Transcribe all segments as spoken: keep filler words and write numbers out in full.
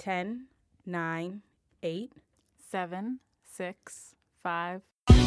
ten, nine, eight, seven, six, five.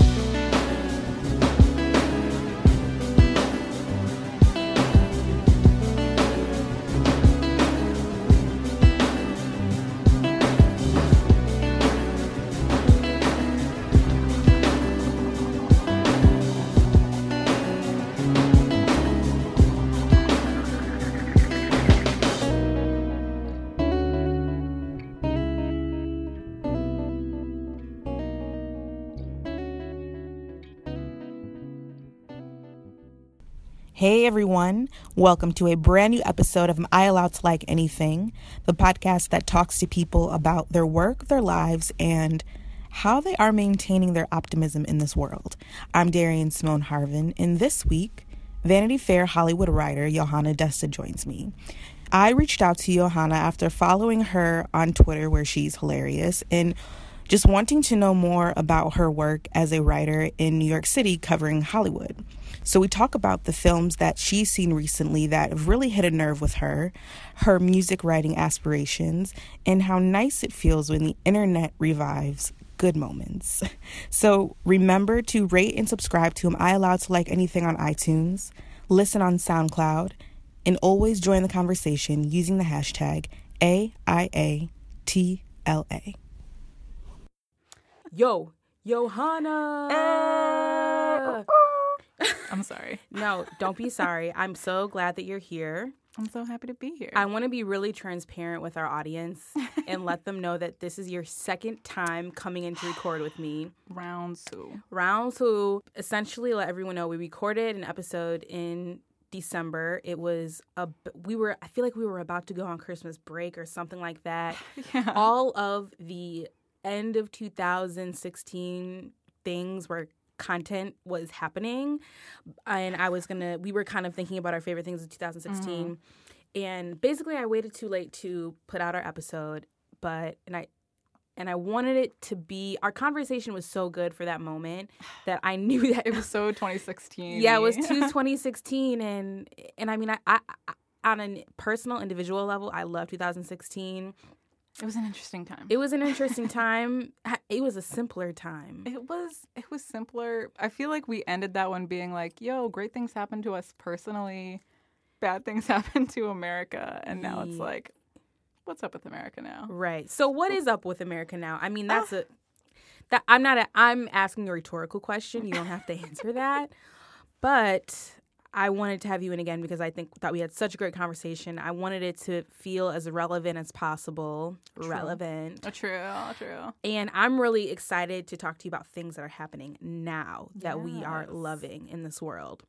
Hey everyone, welcome to a brand new episode of Am I Allowed to Like Anything, the podcast that talks to people about their work, their lives, and how they are maintaining their optimism in this world. I'm Darian Simone Harvin, and this week, Vanity Fair Hollywood writer Johanna Desta joins me. I reached out to Johanna after following her on Twitter, where she's hilarious, and just wanting to know more about her work as a writer in New York City covering Hollywood. So we talk about the films that she's seen recently that have really hit a nerve with her, her music writing aspirations, and how nice it feels when the internet revives good moments. So remember to rate and subscribe to Am I Allowed to Like Anything on iTunes, listen on SoundCloud, and always join the conversation using the hashtag A I A T L A. Yo, Johanna! Uh, I'm sorry. No, don't be sorry. I'm so glad that you're here. I'm so happy to be here. I want to be really transparent with our audience and let them know that this is your second time coming in to record with me. Round two. Round two. Essentially, let everyone know we recorded an episode in December. It was a we were I feel like we were about to go on Christmas break or something like that. Yeah. All of the end of two thousand sixteen things where content was happening, and I was gonna we were kind of thinking about our favorite things of two thousand sixteen, mm-hmm. and basically I waited too late to put out our episode, but and I and I wanted it to be, our conversation was so good for that moment that I knew that it was so twenty sixteen. Yeah, it was too twenty sixteen, and and I mean I, I, I on a personal individual level I love two thousand sixteen. It was an interesting time. It was an interesting time. It was a simpler time. It was it was simpler. I feel like we ended that one being like, yo, great things happened to us personally. Bad things happened to America. And now it's like, what's up with America now? Right. So what is up with America now? I mean, that's a that I'm not a, I'm asking a rhetorical question. You don't have to answer that. But I wanted to have you in again because I think that we had such a great conversation. I wanted it to feel as relevant as possible. True. Relevant. Oh, true, true. And I'm really excited to talk to you about things that are happening now that yes. we are loving in this world.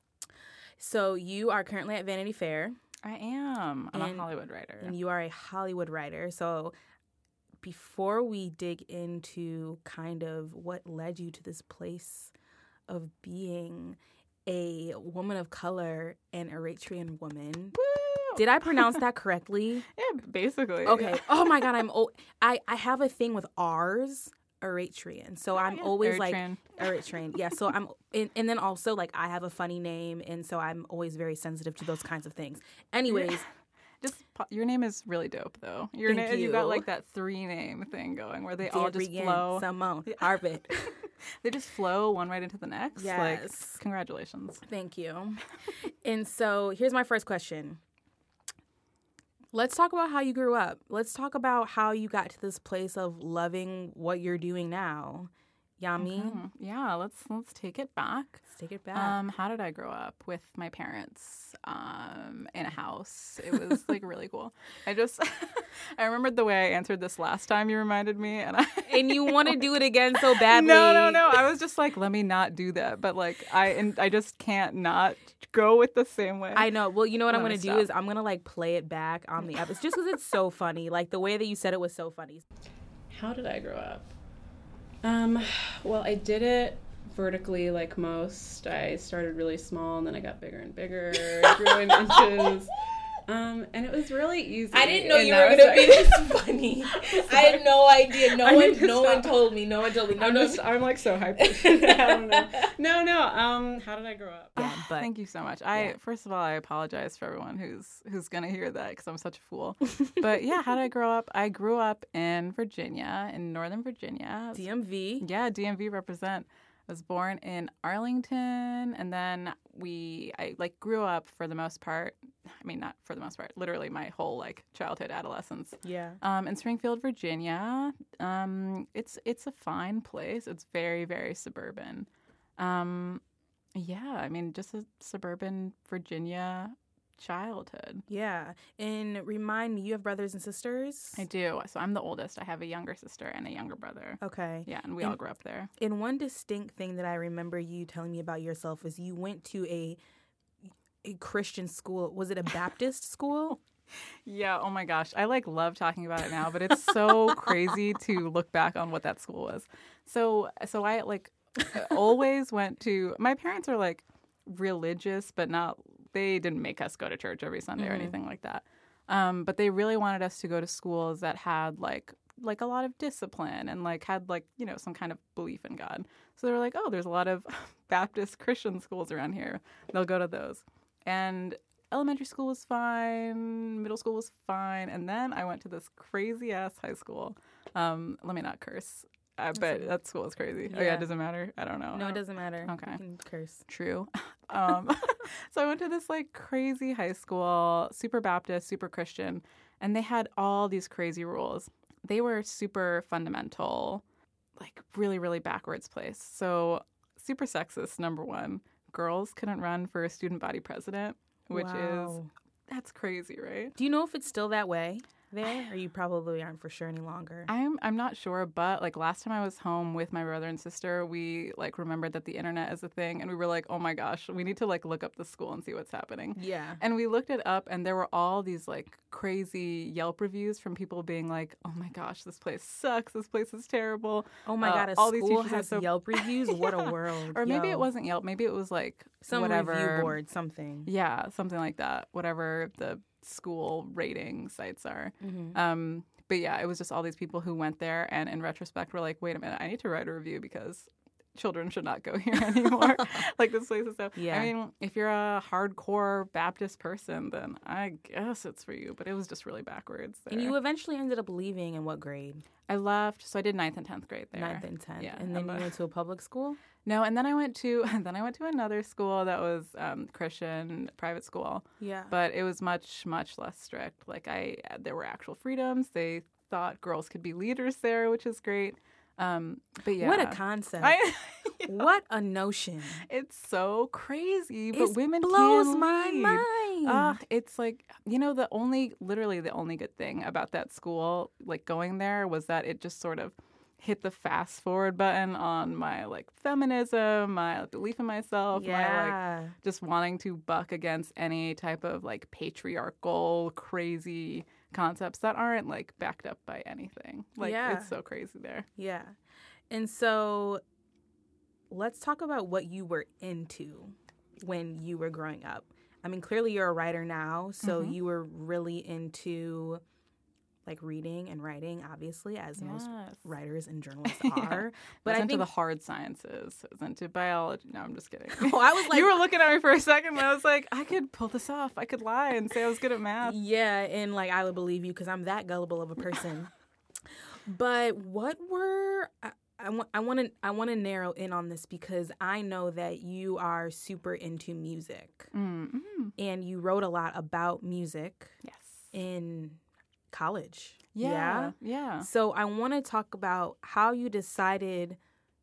So you are currently at Vanity Fair. I am. I'm and, a Hollywood writer. And you are a Hollywood writer. So before we dig into kind of what led you to this place of being a woman of color and Eritrean woman. Woo! Did I pronounce that correctly? Yeah, basically. Okay. Yeah. Oh my God, I'm o- I I have a thing with R's, Eritrean. So I'm yeah. always Eritrean. like Eritrean. Yeah. So I'm and, and then also like I have a funny name, and so I'm always very sensitive to those kinds of things. Anyways. Just your name is really dope, though. Your Thank name, you. you got like that three name thing going where they Darian, all just flow. Simone, Harvin. They just flow one right into the next. Yes. Like, congratulations. Thank you. And so here's my first question. Let's talk about how you grew up. Let's talk about how you got to this place of loving what you're doing now. Yami? Okay. Yeah, let's let's take it back. Let's take it back. Um, how did I grow up? With my parents um, in a house. It was like really cool. I just I remembered the way I answered this last time you reminded me, and I and you want to do it again so badly. No, no, no. I was just like, let me not do that. But like, I and I just can't not go with the same way. I know. Well, you know what I'm going to do stop. is I'm going to like play it back on the episode just because it's so funny. Like the way that you said it was so funny. How did I grow up? Um, well, I did it vertically like most. I started really small and then I got bigger and bigger, grew in inches. Um, and it was really easy. I didn't know and you that were was going to be this funny. me. I had no idea. No I one, need to no stop. one told me. No one told me. No, I'm no. just, I'm like so hyped. I don't know. No, no. Um, how did I grow up? Yeah, but- Thank you so much. I Yeah. first of all, I apologize for everyone who's who's gonna hear that because I'm such a fool. But yeah, how did I grow up? I grew up in Virginia, in Northern Virginia. D M V. Yeah, D M V represent. I was born in Arlington, and then we, I like grew up for the most part. I mean, not for the most part, literally my whole like childhood, adolescence. Yeah. Um, in Springfield, Virginia. Um, it's it's a fine place. It's very very suburban. Um, yeah, I mean, just a suburban Virginia childhood. Yeah. And remind me, you have brothers and sisters? I do. So I'm the oldest. I have a younger sister and a younger brother. Okay. Yeah, and we And- all grew up there. And one distinct thing that I remember you telling me about yourself is you went to a a Christian school. Was it a Baptist school? Yeah, oh my gosh. I like love talking about it now, but it's so crazy to look back on what that school was. So so I like always went to my parents are like religious, but not they didn't make us go to church every Sunday or Mhm. anything like that. Um, but they really wanted us to go to schools that had like like a lot of discipline and like had like, you know, some kind of belief in God. So they were like, "Oh, there's a lot of Baptist Christian schools around here. They'll go to those." And elementary school was fine, middle school was fine, and then I went to this crazy ass high school. Um, let me not curse, uh, but okay. that school was crazy. Oh yeah, Yeah. it doesn't matter. I don't know. No, it doesn't matter. Okay. You can curse. True. Um, so I went to this like crazy high school, super Baptist, super Christian, and they had all these crazy rules. They were super fundamental, like really, really backwards place. So super sexist, number one. Girls couldn't run for a student body president, which is, Wow. that's crazy, right? Do you know if it's still that way there? Or you probably aren't for sure any longer. I'm I'm not sure, but like last time I was home with my brother and sister, we like remembered that the internet is a thing, and we were like, oh my gosh, we need to like look up the school and see what's happening. Yeah. And we looked it up, and there were all these like crazy Yelp reviews from people being like, "Oh my gosh, this place sucks. This place is terrible." Oh my Uh, God, a all these school teachers are has so- Yelp reviews? What Yeah. a world. Or maybe Yo. it wasn't Yelp. Maybe it was like Some whatever review board, something. Yeah, something like that. Whatever the school rating sites are. Mhm. Um, but yeah, it was just all these people who went there, and in retrospect, were like, "Wait a minute, I need to write a review because children should not go here anymore." Like this place is so. Yeah. I mean, if you're a hardcore Baptist person, then I guess it's for you. But it was just really backwards. There. And you eventually ended up leaving in what grade? I left, so I did ninth and tenth grade there. Ninth and tenth. Yeah, And then and you the- went to a public school? No, and then I went to then I went to another school that was um, Christian private school. Yeah. But it was much, much less strict. Like I, there were actual freedoms. They thought girls could be leaders there, which is great. Um, but yeah, What a concept. I, What a notion. it's so crazy. But It women blows can my lead. mind. Ah, it's like, you know, the only, literally the only good thing about that school, like going there, was that it just sort of hit the fast forward button on my like feminism, my belief in myself, my like yeah. just wanting to buck against any type of like patriarchal, crazy concepts that aren't like backed up by anything. Like Yeah. it's so crazy there. Yeah. And so let's talk about what you were into when you were growing up. I mean, clearly you're a writer now, so Mhm. you were really into like reading and writing, obviously, as most Yes. writers and journalists Yeah. are. But But I was I into think the hard sciences. I was into biology. No, I'm just kidding. Oh, I was like, you were looking at me for a second, and I was like, I could pull this off. I could lie and say I was good at math. yeah, and like I would believe you because I'm that gullible of a person. But what were I, I want I want to I want to narrow in on this because I know that you are super into music Mm-hmm. and you wrote a lot about music Yes. in college. Yeah. Yeah. So I want to talk about how you decided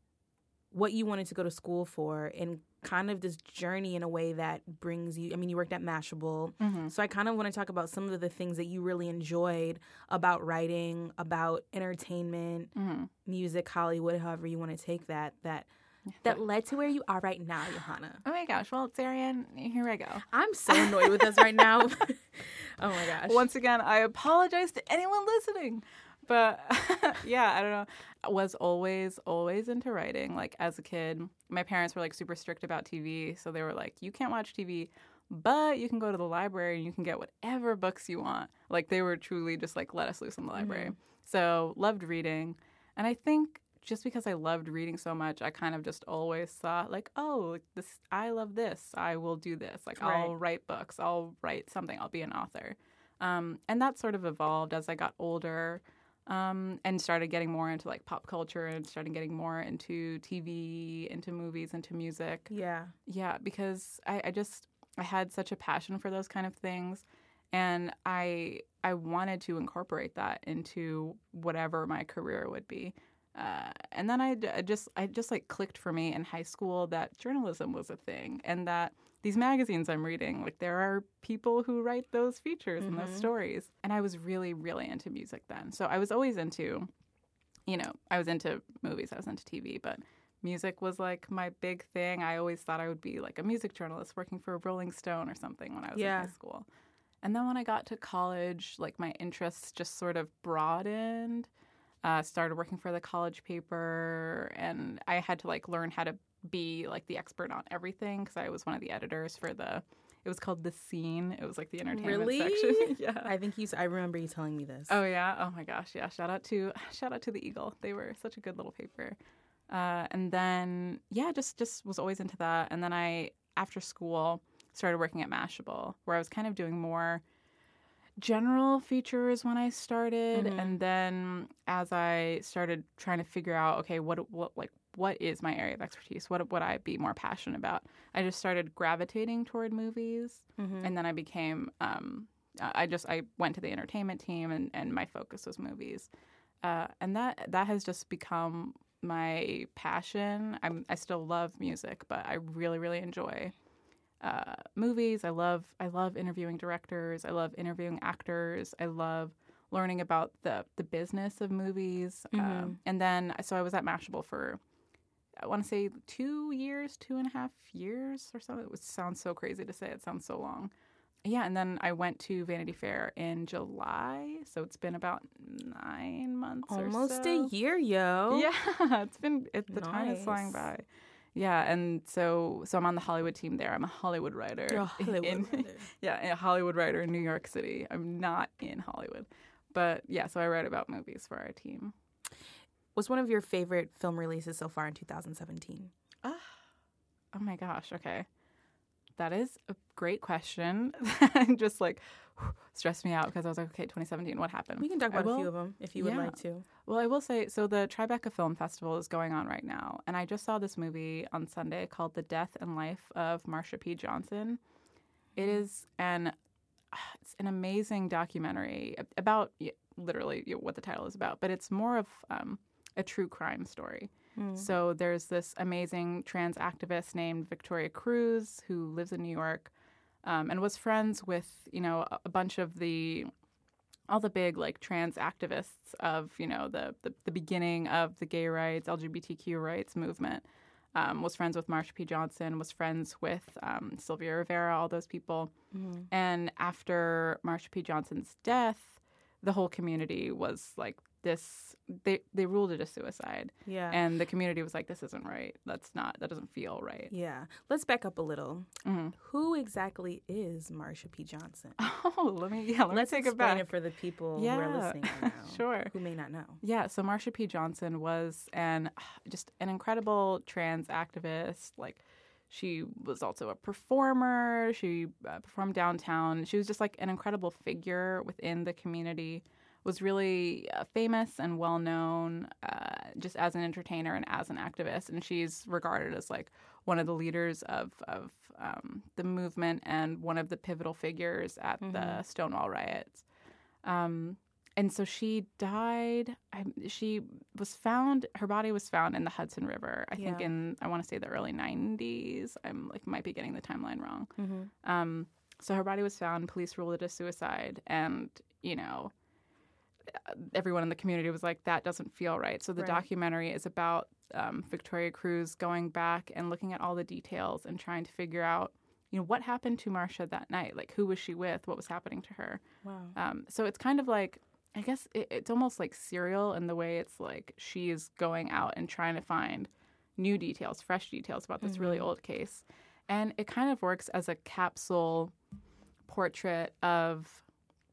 what you wanted to go to school for and kind of this journey in a way that brings you, I mean, you worked at Mashable. Mm-hmm. So I kind of want to talk about some of the things that you really enjoyed about writing, about entertainment, Mm-hmm. music, Hollywood, however you want to take that, that that led to where you are right now, Johanna. Oh my gosh. Well, Darian, here I go. I'm so annoyed with us right now. Oh my gosh. Once again, I apologize to anyone listening. But yeah, I don't know. I was always, always into writing. Like as a kid, my parents were like super strict about T V. So they were like, you can't watch T V. but you can go to the library and you can get whatever books you want. Like, they were truly just like, let us loose in the library. Mm-hmm. So loved reading. And I think just because I loved reading so much, I kind of just always thought like, oh, this, I love this. I will do this. Like, Right. I'll write books. I'll write something. I'll be an author. Um, and that sort of evolved as I got older. Um, and started getting more into like pop culture and started getting more into T V, into movies, into music. Yeah. Yeah, because I, I just I had such a passion for those kind of things, and I I wanted to incorporate that into whatever my career would be. Uh, and then I, I just I just like clicked for me in high school that journalism was a thing, and that these magazines I'm reading, like, there are people who write those features Mm-hmm. and those stories. And I was really, really into music then. So I was always into, you know, I was into movies, I was into T V, but music was like my big thing. I always thought I would be like a music journalist working for Rolling Stone or something when I was Yeah. in high school. And then when I got to college, like, my interests just sort of broadened. Uh, started working for the college paper, and I had to like learn how to be like the expert on everything because I was one of the editors for the. It was called The Scene. It was like the entertainment Really? section. Yeah. I think you. s- I remember you telling me this. Oh yeah. Oh my gosh. Yeah. Shout out to shout out to the Eagle. They were such a good little paper. Uh, and then yeah, just just was always into that. And then I after school started working at Mashable, where I was kind of doing more general features when I started, Mhm. and then as I started trying to figure out, okay, what what like what is my area of expertise? What would I be more passionate about? I just started gravitating toward movies, Mhm. and then I became. Um, I just I went to the entertainment team, and, and my focus was movies, uh, and that that has just become my passion. I'm I still love music, but I really really enjoy uh, movies. I love I love interviewing directors. I love interviewing actors. I love learning about the the business of movies. Mhm. Um, and then so I was at Mashable for I want to say two years, two and a half years or so. It was, sounds so crazy to say. It sounds so long. Yeah, and then I went to Vanity Fair in July, so it's been about nine months Almost or so. a year, yo. Yeah, it's been it, the time is flying Nice. by. Yeah, and so so I'm on the Hollywood team there. I'm a Hollywood writer. You're a Hollywood in- writer. yeah, a Hollywood writer in New York City. I'm not in Hollywood, but yeah, so I write about movies for our team. What's one of your favorite film releases so far in two thousand seventeen? Oh my gosh. Okay. That is a great question. Just like stressed me out because I was like, okay, twenty seventeen, what happened? We can talk I about a will- few of them if you would yeah. like to. Well, I will say, so the Tribeca Film Festival is going on right now, and I just saw this movie on Sunday called The Death and Life of Marsha P. Johnson. It is an it's an amazing documentary about y- literally y- what the title is about, but it's more of um, a true crime story. Mm. So there's this amazing trans activist named Victoria Cruz who lives in New York um, and was friends with, you know, a, a bunch of the, all the big like trans activists of, you know, the, the, the beginning of the gay rights, L G B T Q rights movement. Um, was friends with Marsha P. Johnson, was friends with um, Sylvia Rivera, all those people. Mhm. And after Marsha P. Johnson's death, the whole community was like, this, they, they ruled it a suicide. Yeah. And the community was like, this isn't right. That's not, that doesn't feel right. Yeah. Let's back up a little. Mhm. Who exactly is Marsha P. Johnson? Oh, let me, yeah, let Let's me take it explain back. it for the people who Yeah. are listening right now. Sure. Who may not know. Yeah, so Marsha P. Johnson was an just an incredible trans activist. Like, she was also a performer. She uh, performed downtown. She was just like an incredible figure within the community. Was really uh, famous and well known uh, just as an entertainer and as an activist. And she's regarded as like one of the leaders of of um, the movement and one of the pivotal figures at Mhm. the Stonewall riots. Um, and so she died. I, she was found. Her body was found in the Hudson River. I think Yeah. in I want to say the early nineties. I'm like might be getting the timeline wrong. Mm-hmm. Um, so her body was found. Police ruled it a suicide, and you know, everyone in the community was like, that doesn't feel right. So the Right. documentary is about um, Victoria Cruz going back and looking at all the details and trying to figure out, you know, what happened to Marsha that night. Like, who was she with? What was happening to her? Wow. Um, so it's kind of like, I guess it, it's almost like Serial in the way it's like she is going out and trying to find new details, fresh details about this really Mhm. old case. And it kind of works as a capsule portrait of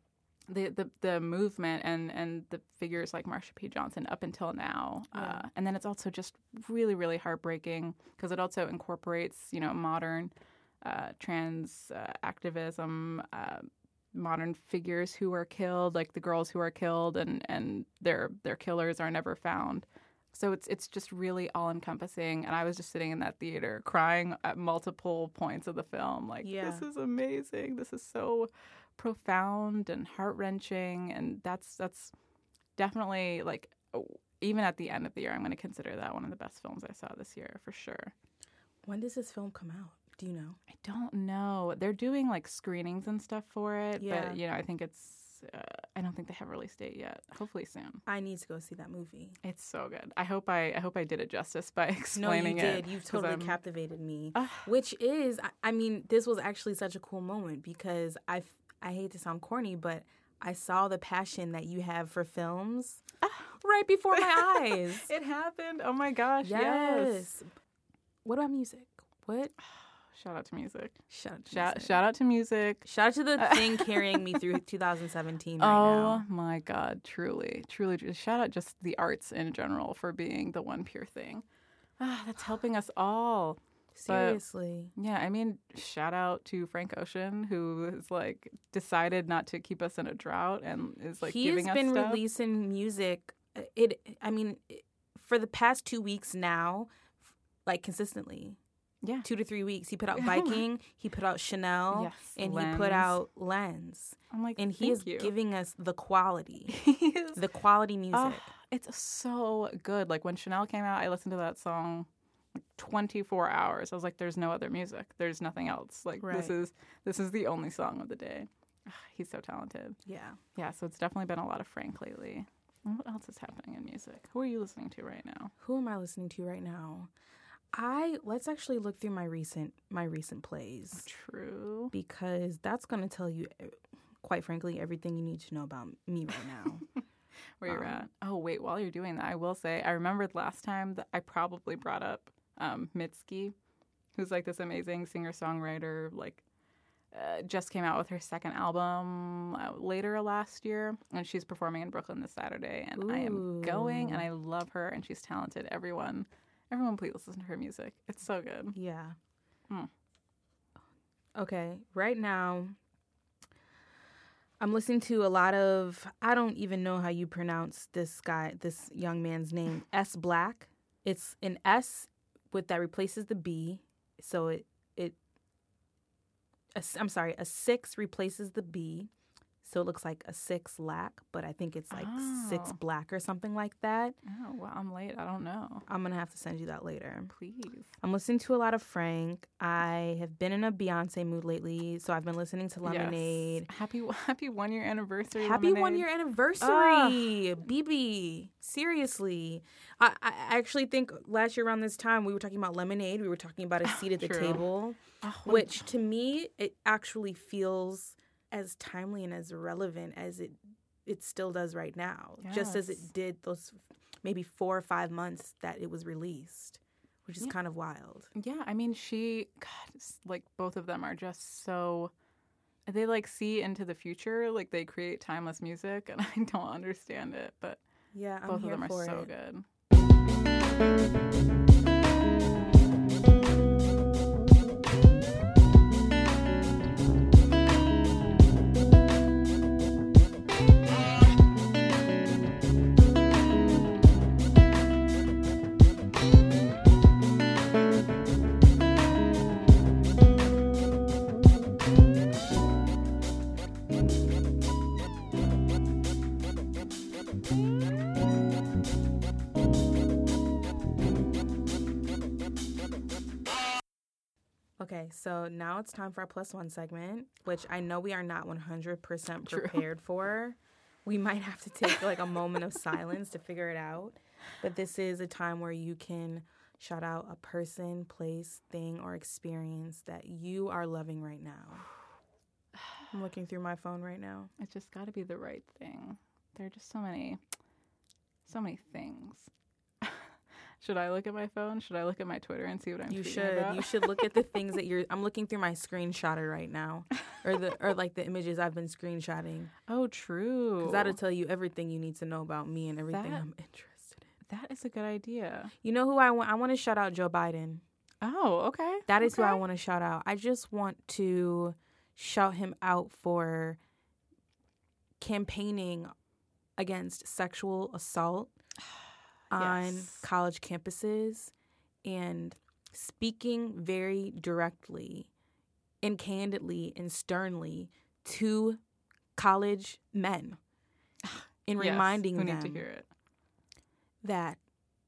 the the, the movement and, and the figures like Marsha P. Johnson up until now. Yeah. Uh, and then it's also just really, really heartbreaking because it also incorporates, you know, modern uh, trans uh, activism, uh, modern figures who are killed, like the girls who are killed and, and their their killers are never found. So it's it's just really all encompassing. And I was just sitting in that theater crying at multiple points of the film. Like, Yeah. this is amazing. This is so profound and heart-wrenching. And that's that's definitely, like, even at the end of the year, I'm going to consider that one of the best films I saw this year for sure. When does this film come out? Do you know? I don't know. They're doing like screenings and stuff for it, Yeah. but you know, I think it's. Uh, I don't think they have a release date yet. Hopefully soon. I need to go see that movie. It's so good. I hope I. I hope I did it justice by No, you explaining it. did. You've 'cause totally I'm- captivated me. Ah. Which is, I- I mean, this was actually such a cool moment because I, f- I hate to sound corny, but I saw the passion that you have for films right before my eyes. It happened. Oh my gosh. Yes. Yes. What about music? What? Shout out to music. Shout out to Shout, music. shout out to music. Shout out to the thing carrying me through two thousand seventeen right oh now. my God. Truly, truly. Just shout out just the arts in general for being the one pure thing. Ah, that's helping us all. Seriously. Yeah, I mean, shout out to Frank Ocean, who has like decided not to keep us in a drought and is like he giving has us been stuff. releasing music. It. I mean, for the past two weeks now, like consistently. Yeah, Two to three weeks. He put out Viking. He put out Chanel. Yes, and he Lens. put out Lens. I'm like, And he thank is you. giving us the quality, He is. the quality music. Oh, it's so good. Like when Chanel came out, I listened to that song like twenty-four hours. I was like, "There's no other music. There's nothing else. Like this Right. is this is the only song of the day." Ah, he's so talented. Yeah. Yeah, so it's definitely been a lot of Frank lately. And what else is happening in music? Who are you listening to right now? Who am I listening to right now? I let's actually look through my recent my recent plays True. because that's going to tell you, quite frankly, everything you need to know about me right now. Where you're Um, at. Oh, wait, while you're doing that, I will say, I remembered last time that I probably brought up um, Mitski, who's like this amazing singer-songwriter, like uh, just came out with her second album uh, later last year, and she's performing in Brooklyn this Saturday, and I am going, and I love her, and she's talented. Everyone, everyone please listen to her music. It's so good. Yeah. Hmm. Okay, right now I'm listening to a lot of, I don't even know how you pronounce this guy, this young man's name, S Black. It's an S with that replaces the B. So it, it, a, I'm sorry, a six replaces the B. So it looks like a six lack, but I think it's like six Oh. black or something like that. Oh, well, I'm late. I don't know. I'm going to have to send you that later. Please. I'm listening to a lot of Frank. I have been in a Beyonce mood lately, so I've been listening to Lemonade. Yes. Happy happy one year anniversary. Happy Lemonade. one year anniversary, B B. Seriously, I, I actually think last year around this time we were talking about Lemonade. We were talking about a seat at the True. table, Oh, which to me it actually feels as timely and as relevant as it it still does right now. Just as it Yes. did those maybe four or five months that it was released, which is Yeah. kind of wild. yeah, I mean, she, God, it's like both of them are just so, they like see into the future, like they create timeless music, and I don't understand it, but Yeah, I'm both of here them are for so it. good. Okay, so now it's time for our plus one segment, which I know we are not one hundred percent True. prepared for. We might have to take like a moment of silence to figure it out. But this is a time where you can shout out a person, place, thing, or experience that you are loving right now. I'm looking through my phone right now. It's just got to be the right thing. There are just so many, so many things. Should I look at my phone? Should I look at my Twitter and see what I'm You tweeting should. about? You should look at the things that you're. I'm looking through my screenshotter right now, or the or like the images I've been screenshotting. Oh, true. Because that'll tell you everything you need to know about me and everything That- I'm interested in. That is a good idea. You know who I want? I want to shout out Joe Biden. Oh, okay. That is okay. who I want to shout out. I just want to shout him out for campaigning against sexual assault on Yes. college campuses and speaking very directly and candidly and sternly to college men and Yes, reminding who them need to hear it. that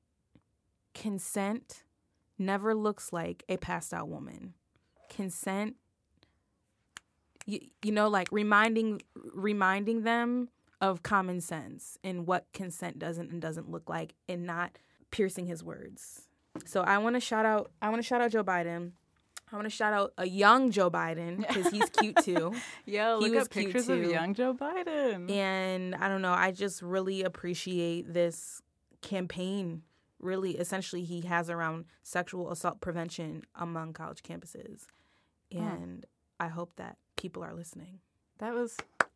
consent never looks like a passed out woman. Consent, you, you know, like reminding reminding them of common sense and what consent doesn't and doesn't look like, and not piercing his words. So I want to shout out. I want to shout out Joe Biden. I want to shout out a young Joe Biden because he's cute too. Yo, He look was up cute pictures of too. young Joe Biden. And I don't know, I just really appreciate this campaign, really, essentially, he has around sexual assault prevention among college campuses. And I hope that people are listening. That was.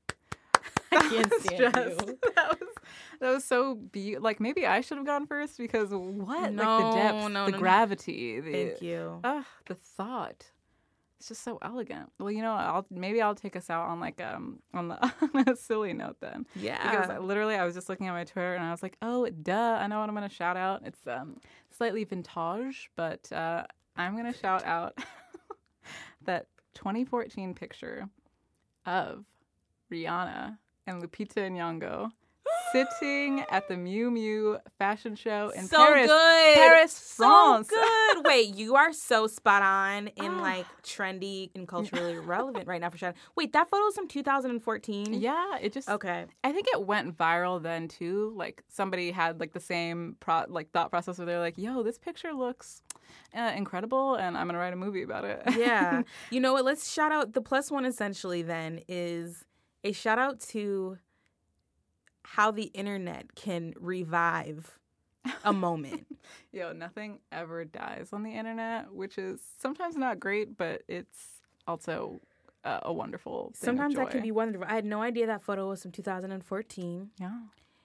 I can't that was stand just- you. That was that was so be like maybe I should have gone first because what like No, the depth, no, the no, no. gravity, the Thank you. ah, the thought. It's just so elegant. Well, you know, I'll maybe I'll take us out on like um on the on a silly note then. Yeah. Because I, literally I was just looking at my Twitter and I was like, oh, duh, I know what I'm gonna shout out. It's um slightly vintage, but uh, I'm gonna shout out that twenty fourteen picture of Rihanna and Lupita Nyong'o sitting at the Miu Miu fashion show in so Paris. good. Paris, so France. good. Wait, you are so spot on and Ah. like trendy and culturally relevant right now for sure. Wait, that photo's from two thousand fourteen? Yeah, it just Okay. I think it went viral then too. Like somebody had like the same pro- like thought process where they're like, "Yo, this picture looks uh, incredible, and I'm gonna write a movie about it." Yeah. You know what? Let's shout out the plus one essentially then is a shout out to how the internet can revive a moment. Yo, nothing ever dies on the internet, which is sometimes not great, but it's also uh, a wonderful thing Sometimes of that can joy. be wonderful. I had no idea that photo was from two thousand fourteen. Yeah.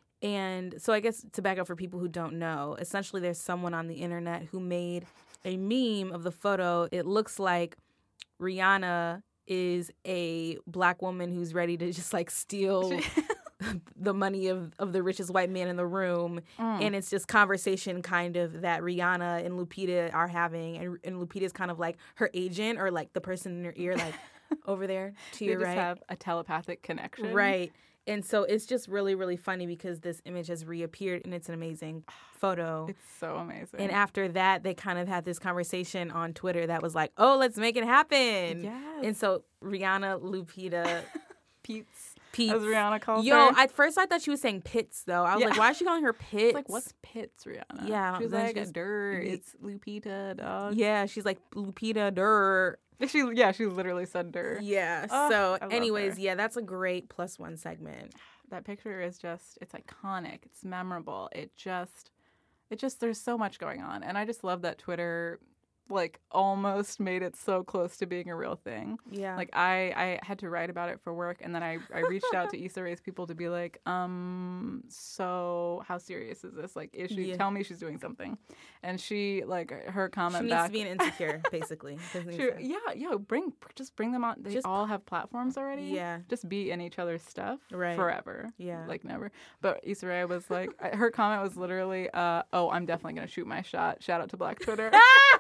And so I guess to back up for people who don't know, essentially there's someone on the internet who made a meme of the photo. It looks like Rihanna is a black woman who's ready to just like steal the money of, of the richest white man in the room. Mm. And it's just conversation kind of that Rihanna and Lupita are having. And, and Lupita's kind of like her agent or like the person in her ear, like over there to They your just right. have a telepathic connection. Right. And so it's just really, really funny because this image has reappeared and it's an amazing photo. It's so amazing. And after that, they kind of had this conversation on Twitter that was like, oh, let's make it happen. Yes. And so Rihanna, Lupita, Pete's, Pete. as Rihanna calls Yo, her. at first I thought she was saying Pits, though. I was Yeah. like, why is she calling her Pits? It's like, what's Pits, Rihanna? Yeah, She was then like, she's- dirt, it's Lupita, dog. Yeah, she's like Lupita Durr. She, yeah, she literally said dirt. Yeah. Oh, so, I love anyways, her. yeah, that's a great plus one segment. That picture is just, it's iconic. It's memorable. It just, it just, there's so much going on. And I just love that Twitter, like, almost made it so close to being a real thing. Yeah. Like, I, I had to write about it for work, and then I, I reached out to Issa Rae's people to be like, um, so how serious is this? Like, is she, Yeah. tell me she's doing something. And she, like, her she comment needs back. to be an insecure, basically. Doesn't She- need to- yeah, yo, bring, just bring them on. They Just- all have platforms already. Yeah. Just be in each other's stuff Right. forever. Yeah. Like never. But Issa Rae was like, I- her comment was literally, uh, oh, I'm definitely going to shoot my shot. Shout out to Black Twitter.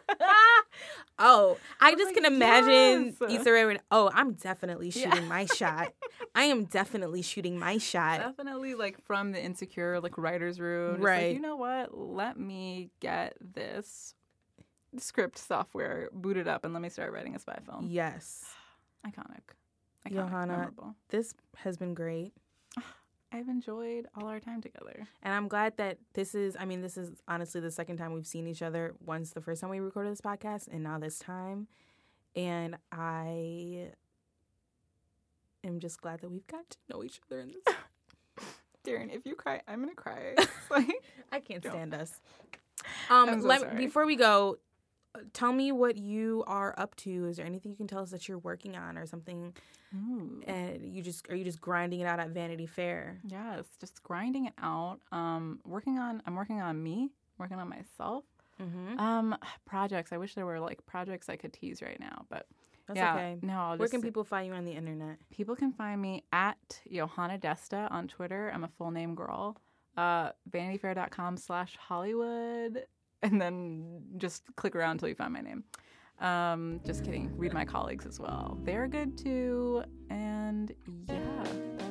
Oh, I, just like, can imagine yes. Issa Rae. would- Oh, I'm definitely Yeah. shooting my shot. I am definitely shooting my shot. Definitely like from the Insecure, like writer's room. Just Right. Like, you know what? Let me get this script software booted up and let me start writing a spy film. Yes, Iconic. Iconic. Johanna. Memorable. this has been great, I've enjoyed all our time together. and I'm glad that this is. I mean, this is honestly the second time we've seen each other. Once the first time we recorded this podcast, and now this time, and I am just glad that we've got to know each other in this. Darren, if you cry, I'm going to cry. It's like, I can't Don't. stand us. Um, I'm so let, sorry. before we go, tell me what you are up to. Is there anything you can tell us that you're working on or something? Ooh. And you just are you just grinding it out at Vanity Fair? Yes, just grinding it out. Um, working on. I'm working on me. Working on myself. Mm-hmm. Um, projects. I wish there were like projects I could tease right now, but That's yeah, okay. no. I'll Where just, can people find you on the internet? People can find me at Johanna Desta on Twitter. I'm a full name girl. Uh, vanityfair.com slash Hollywood. And then just click around until you find my name. Um, just kidding. Read my colleagues as well. They're good too. And yeah,